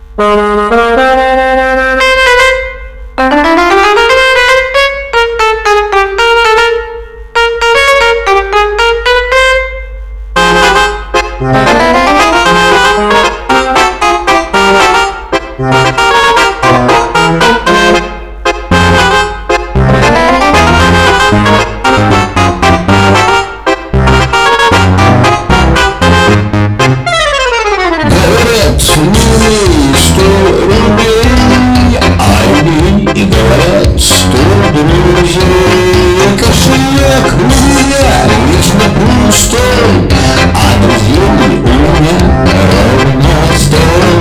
Кошелек у меня вечно пустой, а друзей у меня ровно 100.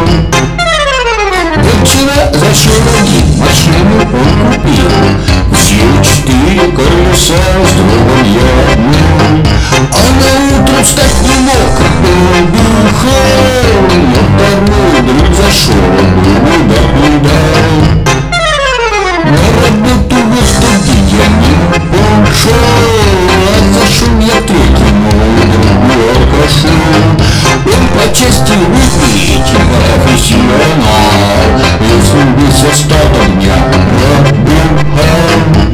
Вот вчера зашел один, машину он купил, все 4 колеса, с другом я одну. А на утро встать не мог, был бухал, но второй друг зашел, был да. На работу в этот день я не пошел, а зашел я третьему другу алкашу. Он по части выпить профессионал, если бы с остаток дня пробухал.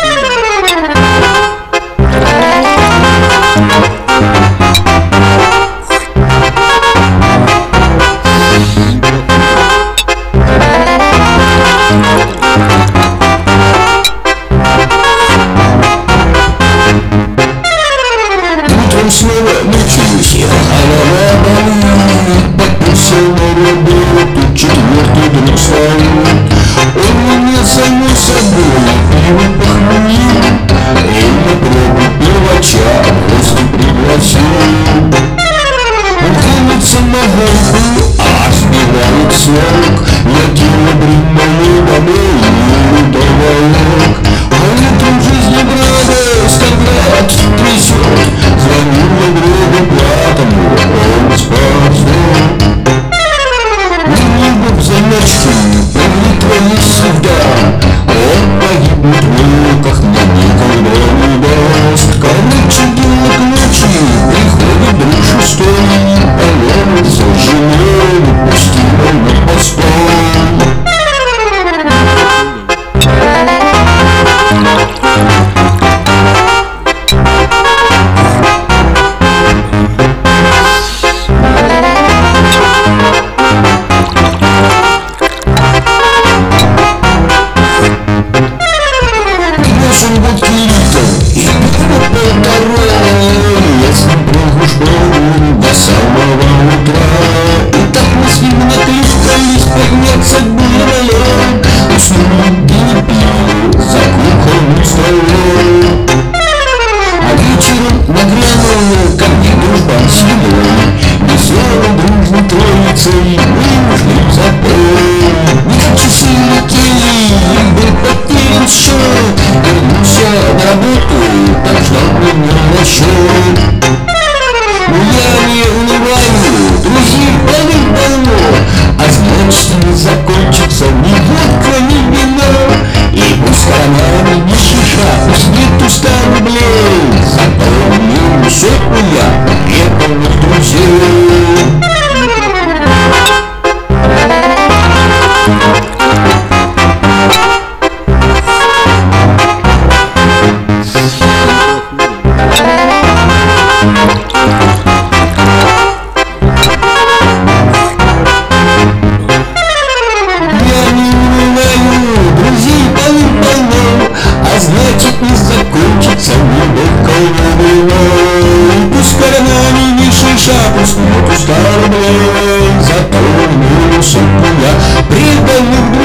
Снова мучаюсь я, подписал на работу 4-й друг свой. Он меня само собой пиво похмелил и на пробу пивача в гости пригласил. Он хранит самогонку, а сбивает сок. Я дело бринное домой и доволок. А летом жизни радость, когда трясет. Звонил я другу платому, он спасет. Не был в заначку, молитва навсегда. Он погибнет в муках, но никогда не даст. Короче, дело к ночи, приходит друг шестой, поломит зажженный, пустил на постой. Я с ним прогуш был до самого утра. И так мы с ним накликались, подняться было. Уснул и не пил за кухонным столом. А вечером нагрянул ко мне дружбан с едой. Веселой дружной троицей мы ушли в запой. Не часы летели, им был потерян счет. Вернулся на работу, так ждал меня насчет. Но я не унываю, друзей полно-полно, а значит не закончится ни водка, ни вино. И пусть карманы не шиша, пусть нету 100 рублей, запомнил сотню я преданных друзей. Значит не закончится ни водка, ни вино. Пусть кармане не шиша, пусть нету 100 рублей, запомнил сотню я преданных друзей.